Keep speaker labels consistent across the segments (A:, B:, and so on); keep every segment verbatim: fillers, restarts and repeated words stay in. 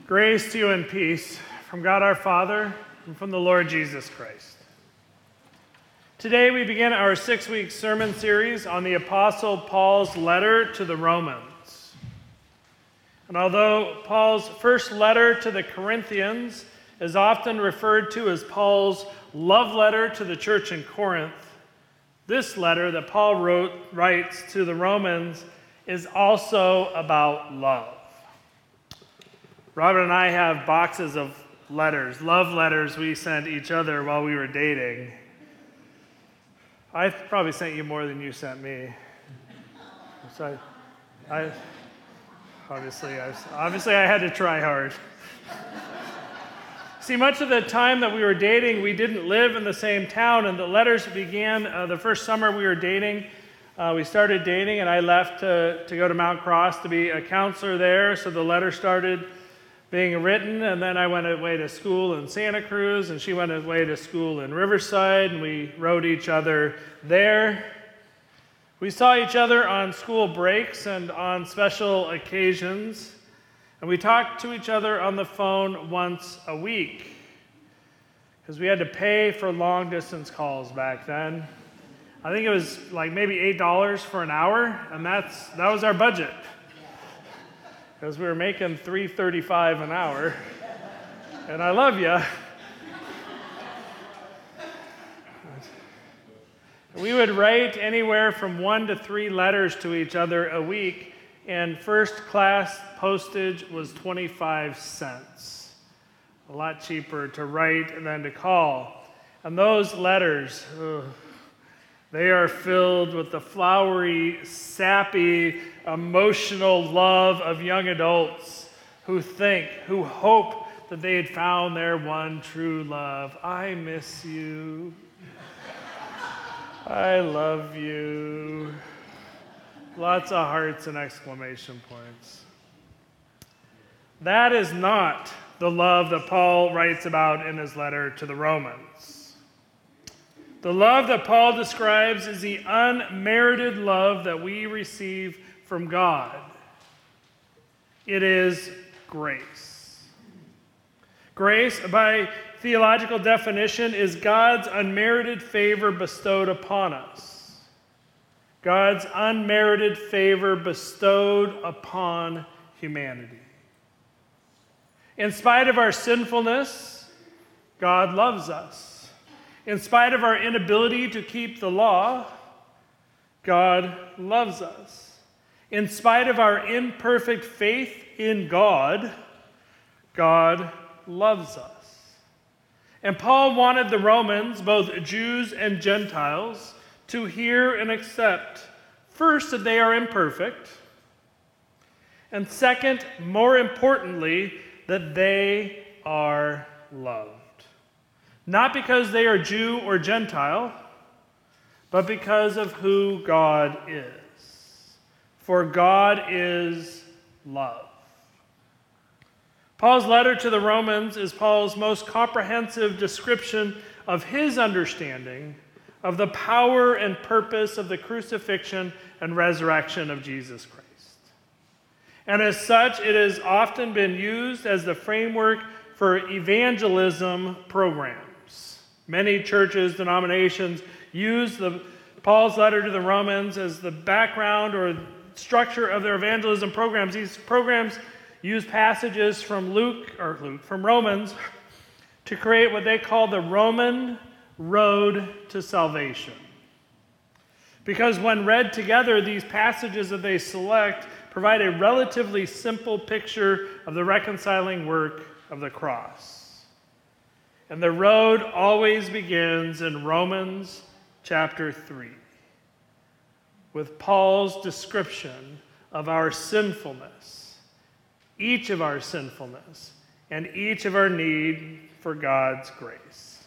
A: Grace to you and peace from God our Father and from the Lord Jesus Christ. Today we begin our six-week sermon series on the Apostle Paul's letter to the Romans. And although Paul's first letter to the Corinthians is often referred to as Paul's love letter to the church in Corinth, this letter that Paul wrote, writes to the Romans is also about love. Robert and I have boxes of letters, love letters we sent each other while we were dating. I probably sent you more than you sent me. So I, I obviously, I, obviously I had to try hard. See, much of the time that we were dating, we didn't live in the same town, and the letters began uh, the first summer we were dating. Uh, we started dating, and I left to, to go to Mount Cross to be a counselor there, so the letter started being written, and then I went away to school in Santa Cruz, and she went away to school in Riverside, and we wrote each other there. We saw each other on school breaks and on special occasions, and we talked to each other on the phone once a week, because we had to pay for long-distance calls back then. I think it was like maybe eight dollars for an hour, and that's that was our budget. Because we were making three thirty-five an hour, and I love you. We would write anywhere from one to three letters to each other a week, and first class postage was twenty-five cents. A lot cheaper to write than to call. And those letters, ugh, they are filled with the flowery, sappy, emotional love of young adults who think, who hope that they had found their one true love. I miss you. I love you. Lots of hearts and exclamation points. That is not the love that Paul writes about in his letter to the Romans. The love that Paul describes is the unmerited love that we receive from God. It is grace. Grace, by theological definition, is God's unmerited favor bestowed upon us. God's unmerited favor bestowed upon humanity. In spite of our sinfulness, God loves us. In spite of our inability to keep the law, God loves us. In spite of our imperfect faith in God, God loves us. And Paul wanted the Romans, both Jews and Gentiles, to hear and accept, first, that they are imperfect, and second, more importantly, that they are loved. Not because they are Jew or Gentile, but because of who God is. For God is love. Paul's letter to the Romans is Paul's most comprehensive description of his understanding of the power and purpose of the crucifixion and resurrection of Jesus Christ. And as such, it has often been used as the framework for evangelism programs. Many churches, denominations use the Paul's letter to the Romans as the background or structure of their evangelism programs. These programs use passages from Luke or Luke from Romans to create what they call the Roman road to salvation. Because when read together, these passages that they select provide a relatively simple picture of the reconciling work of the cross. And the road always begins in Romans chapter three with Paul's description of our sinfulness, each of our sinfulness, and each of our need for God's grace.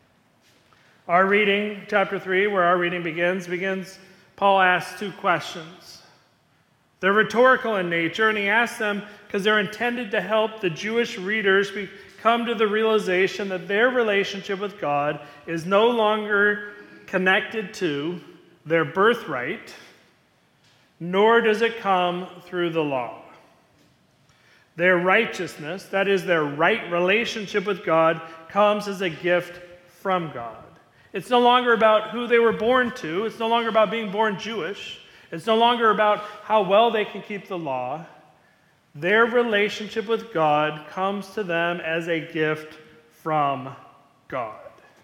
A: Our reading, chapter three, where our reading begins, begins, Paul asks two questions. They're rhetorical in nature, and he asks them because they're intended to help the Jewish readers be come to the realization that their relationship with God is no longer connected to their birthright, nor does it come through the law. Their righteousness, that is, their right relationship with God, comes as a gift from God. It's no longer about who they were born to. It's no longer about being born Jewish. It's no longer about how well they can keep the law. Their relationship with God comes to them as a gift from God.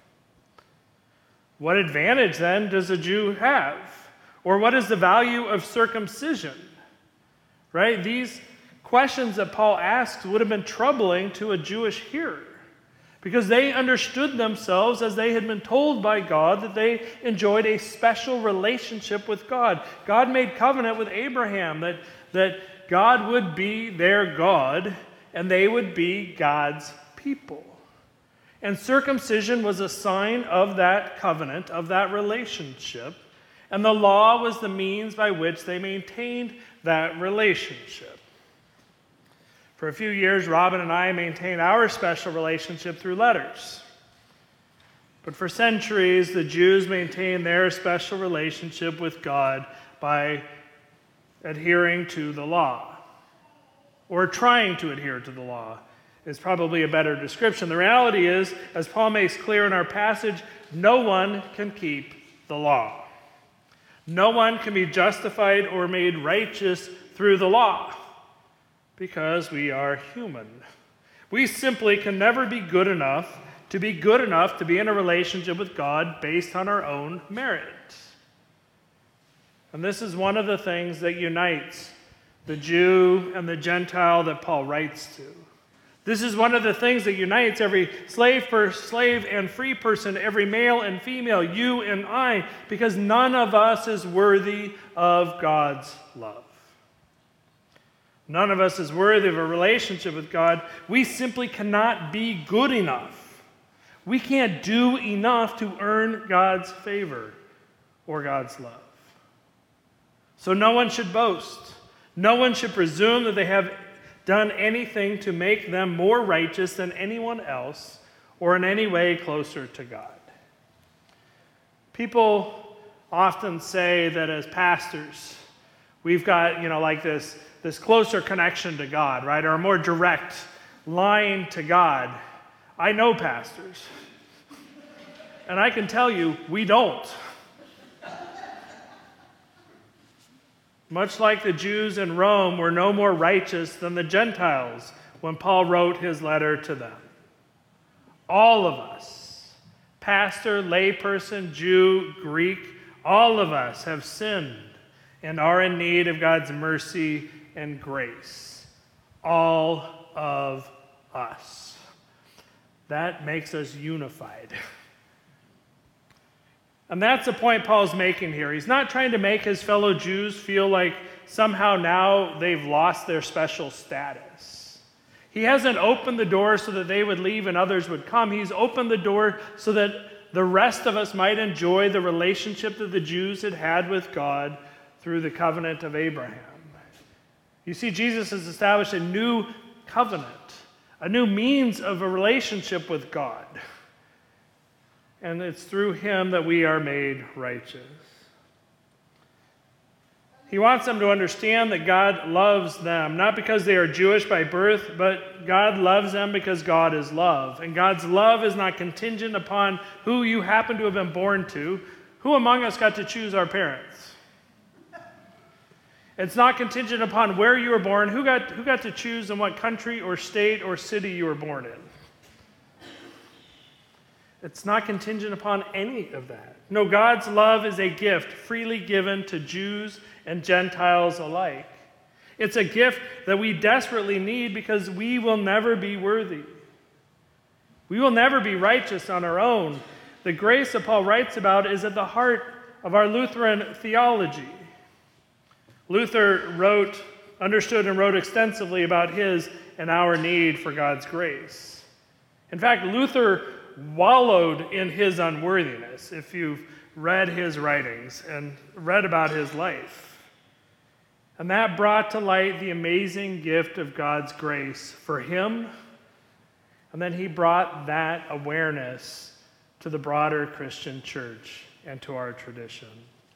A: What advantage, then, does a Jew have? Or what is the value of circumcision? Right? These questions that Paul asks would have been troubling to a Jewish hearer, because they understood themselves as they had been told by God that they enjoyed a special relationship with God. God made covenant with Abraham that, that God would be their God and they would be God's people. And circumcision was a sign of that covenant, of that relationship, and the law was the means by which they maintained that relationship. For a few years, Robin and I maintained our special relationship through letters. But for centuries, the Jews maintained their special relationship with God by adhering to the law, or trying to adhere to the law is probably a better description. The reality is, as Paul makes clear in our passage, no one can keep the law. No one can be justified or made righteous through the law, because we are human. We simply can never be good enough to be good enough to be in a relationship with God based on our own merit. And this is one of the things that unites the Jew and the Gentile that Paul writes to. This is one of the things that unites every slave, per slave and free person, every male and female, you and I, because none of us is worthy of God's love. None of us is worthy of a relationship with God. We simply cannot be good enough. We can't do enough to earn God's favor or God's love. So no one should boast. No one should presume that they have done anything to make them more righteous than anyone else or in any way closer to God. People often say that as pastors, we've got, you know, like this, this closer connection to God, right? Or a more direct line to God. I know pastors. And I can tell you, we don't. Much like the Jews in Rome were no more righteous than the Gentiles when Paul wrote his letter to them. All of us, pastor, layperson, Jew, Greek, all of us have sinned and are in need of God's mercy and grace. All of us. That makes us unified. And that's the point Paul's making here. He's not trying to make his fellow Jews feel like somehow now they've lost their special status. He hasn't opened the door so that they would leave and others would come. He's opened the door so that the rest of us might enjoy the relationship that the Jews had had with God through the covenant of Abraham. You see, Jesus has established a new covenant, a new means of a relationship with God. And it's through him that we are made righteous. He wants them to understand that God loves them, not because they are Jewish by birth, but God loves them because God is love. And God's love is not contingent upon who you happen to have been born to. Who among us got to choose our parents? It's not contingent upon where you were born, who got, who got to choose in what country or state or city you were born in. It's not contingent upon any of that. No, God's love is a gift freely given to Jews and Gentiles alike. It's a gift that we desperately need because we will never be worthy. We will never be righteous on our own. The grace that Paul writes about is at the heart of our Lutheran theology. Luther wrote, understood and wrote extensively about his and our need for God's grace. In fact, Luther wallowed in his unworthiness, if you've read his writings and read about his life. And that brought to light the amazing gift of God's grace for him. And then he brought that awareness to the broader Christian church and to our tradition.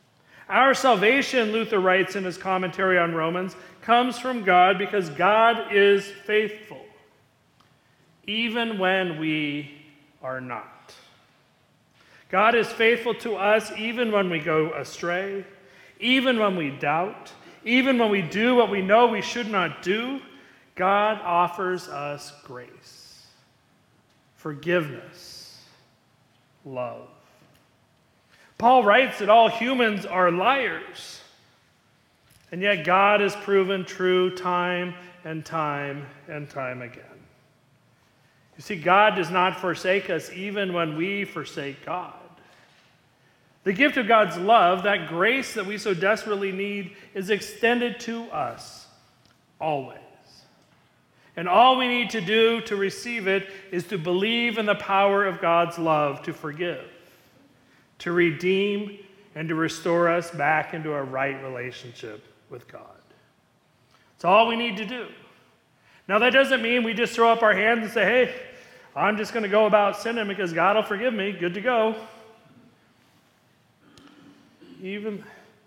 A: Our salvation, Luther writes in his commentary on Romans, comes from God because God is faithful, even when we are not. God is faithful to us even when we go astray, even when we doubt, even when we do what we know we should not do. God offers us grace, forgiveness, love. Paul writes that all humans are liars, and yet God has proven true time and time and time again. You see, God does not forsake us even when we forsake God. The gift of God's love, that grace that we so desperately need, is extended to us always. And all we need to do to receive it is to believe in the power of God's love to forgive, to redeem, and to restore us back into a right relationship with God. It's all we need to do. Now, that doesn't mean we just throw up our hands and say, hey, I'm just going to go about sinning because God will forgive me. Good to go. Even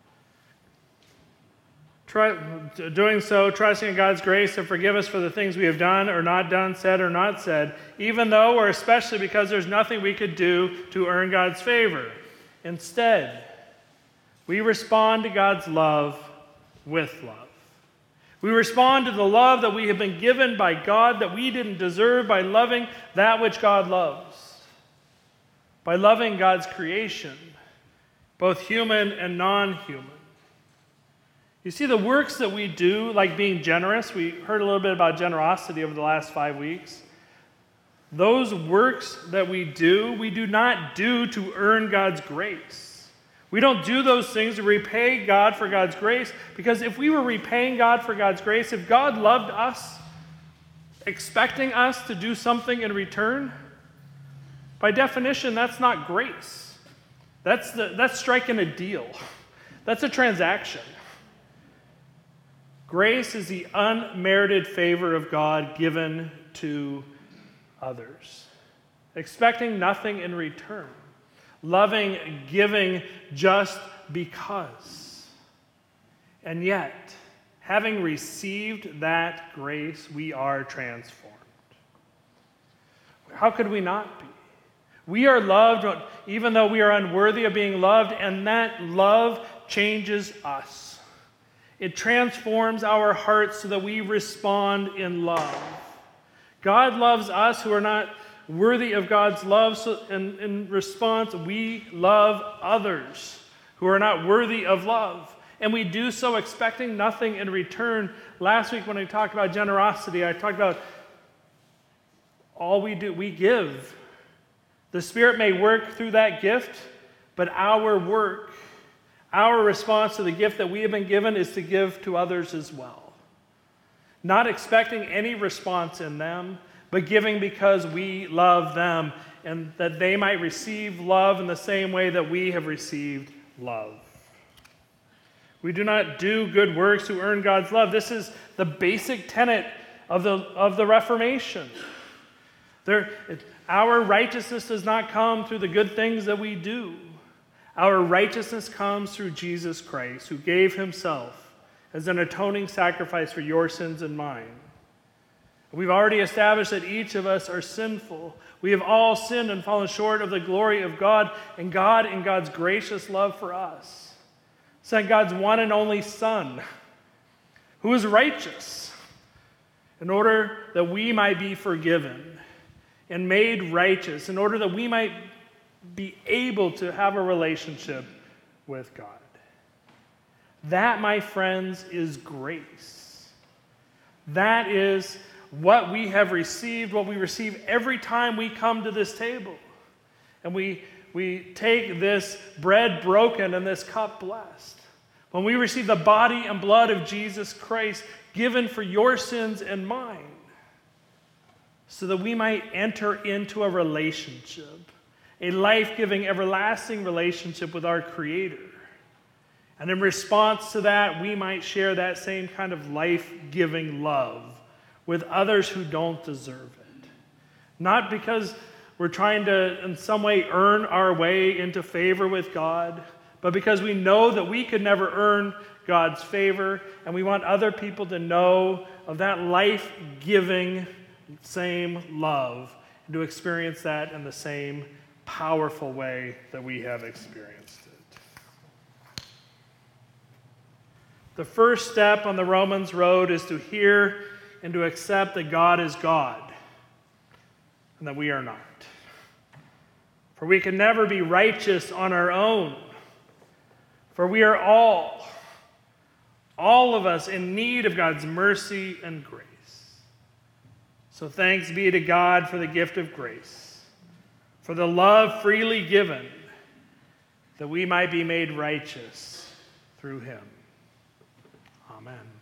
A: try, doing so, trusting in God's grace to forgive us for the things we have done or not done, said or not said, even though or especially because there's nothing we could do to earn God's favor. Instead, we respond to God's love with love. We respond to the love that we have been given by God that we didn't deserve by loving that which God loves, by loving God's creation, both human and non-human. You see, the works that we do, like being generous, we heard a little bit about generosity over the last five weeks. Those works that we do, we do not do to earn God's grace. We don't do those things to repay God for God's grace, because if we were repaying God for God's grace, if God loved us, expecting us to do something in return, by definition, that's not grace. That's, the, that's striking a deal. That's a transaction. Grace is the unmerited favor of God given to others, expecting nothing in return, loving, giving just because. And yet, having received that grace, we are transformed. How could we not be? We are loved even though we are unworthy of being loved, and that love changes us. It transforms our hearts so that we respond in love. God loves us who are not worthy of God's love, so in, in response, we love others who are not worthy of love. And we do so expecting nothing in return. Last week when I talked about generosity, I talked about all we do, we give. The Spirit may work through that gift, but our work, our response to the gift that we have been given is to give to others as well. Not expecting any response in them, but giving because we love them and that they might receive love in the same way that we have received love. We do not do good works to earn God's love. This is the basic tenet of the, of the Reformation. There, it, our righteousness does not come through the good things that we do. Our righteousness comes through Jesus Christ, who gave himself as an atoning sacrifice for your sins and mine. We've already established that each of us are sinful. We have all sinned and fallen short of the glory of God, and God, in God's gracious love for us, sent God's one and only Son, who is righteous, in order that we might be forgiven and made righteous, in order that we might be able to have a relationship with God. That, my friends, is grace. That is what we have received, what we receive every time we come to this table. And we, we take this bread broken and this cup blessed. When we receive the body and blood of Jesus Christ given for your sins and mine, so that we might enter into a relationship, a life-giving, everlasting relationship with our Creator. And in response to that, we might share that same kind of life-giving love with others who don't deserve it. Not because we're trying to, in some way, earn our way into favor with God, but because we know that we could never earn God's favor, and we want other people to know of that life-giving same love, and to experience that in the same powerful way that we have experienced it. The first step on the Romans road is to hear and to accept that God is God, and that we are not. For we can never be righteous on our own, for we are all, all of us in need of God's mercy and grace. So thanks be to God for the gift of grace, for the love freely given, that we might be made righteous through him. Amen.